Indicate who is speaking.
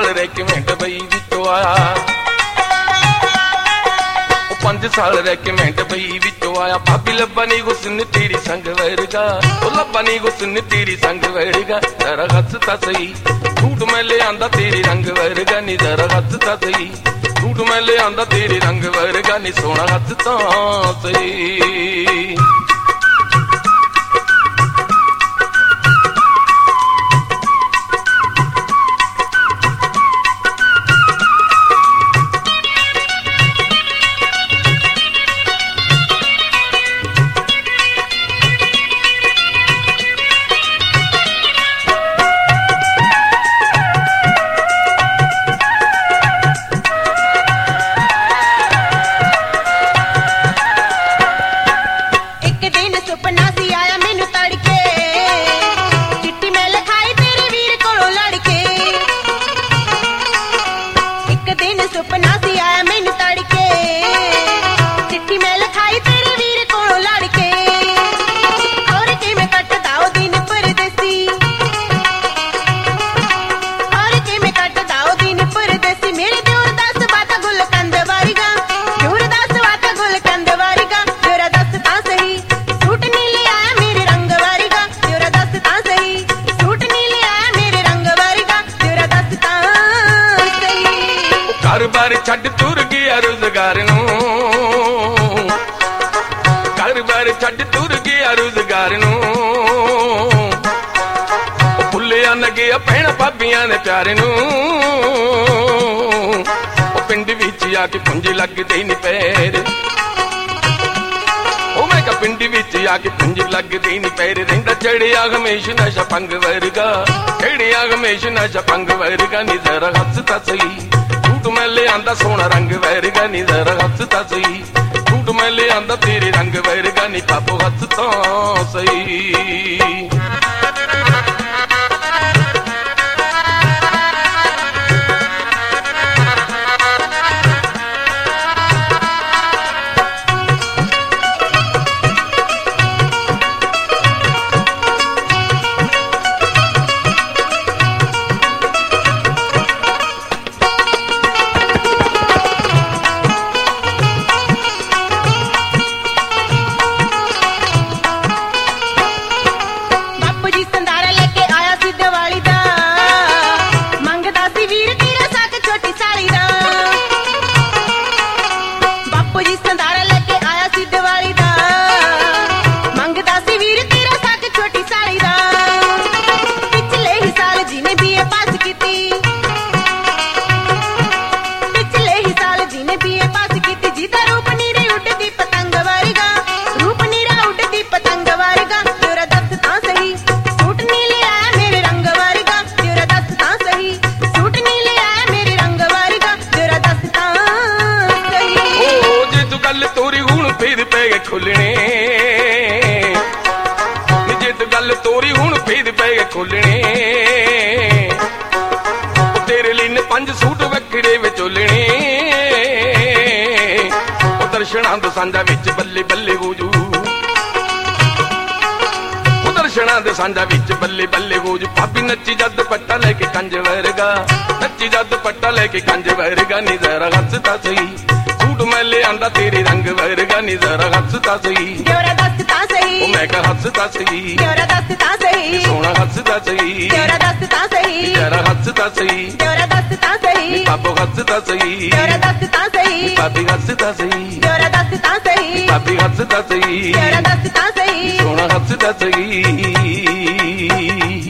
Speaker 1: साल रह के मैं दुबई विचों आया, 5 साल रह के मैं दुबई विचों आया। भाभी लब्बा नी हुस्न तेरी संग वर्गा, ओ लब्बा नी हुस्न तेरी संग वर्गा। जरा हंसता सही सूट मैं ले आंदा तेरी रंग वर्गा नी, जरा हंसता सही सूट मैं ले आंदा तेरी रंग वर्गा नी, सोना हंसता सही। घर-बार छड्ड तुर गया रोजगार नूं, घर-बार छड्ड तुर गया रोजगार नूं। भुल्लिया न गया भैण भाबियां ने प्यार नूं, पिंड विच आके पुंज लगदे नी पैर, मैं कहा पिंड विच आके पुंज लगदे नी पैर। रहिंदा चढ़िया हमेश नशा पंग वर्गा, चढ़िया हमेश नशा पंग वर्गा नी, जरा हंसता सही मैं ले आंदा सोना रंग वर्गा नी, जरा हंसता सही सूट मैं ले आंदा तेरे रंग वर्गा नी, पापो हंसता सही। खुलने जे तो गल तोरी हुण फेद पे खुलने, तेरे लिए 5 सूट वखड़े विचोलने। दर्शना दे सांझा विच बल्ले बल्ले हो जू, दर्शना दे सांझा विच बल्ले बल्ले हो जू। भाभी नच्ची जद पट्टा लेके कंज वर्गा, नच्ची जद पट्टा लेके कंज वर्गा नी, जरा हंसता सही सूट मैं ले आंदा तेरे रंग वर्गा नी, जरा हंसता सही
Speaker 2: दसता सही,
Speaker 1: मैं कहा हंसता सही
Speaker 2: दसता सही,
Speaker 1: सोना हंसता सही
Speaker 2: दसता सही,
Speaker 1: जरा हंसता सही
Speaker 2: दसता सही,
Speaker 1: पापो हंसता सही
Speaker 2: दसता सही,
Speaker 1: भाभी हंसता सही
Speaker 2: दसता सही,
Speaker 1: भाभी हंसता सही
Speaker 2: दसता सही,
Speaker 1: सोना हंसता सही।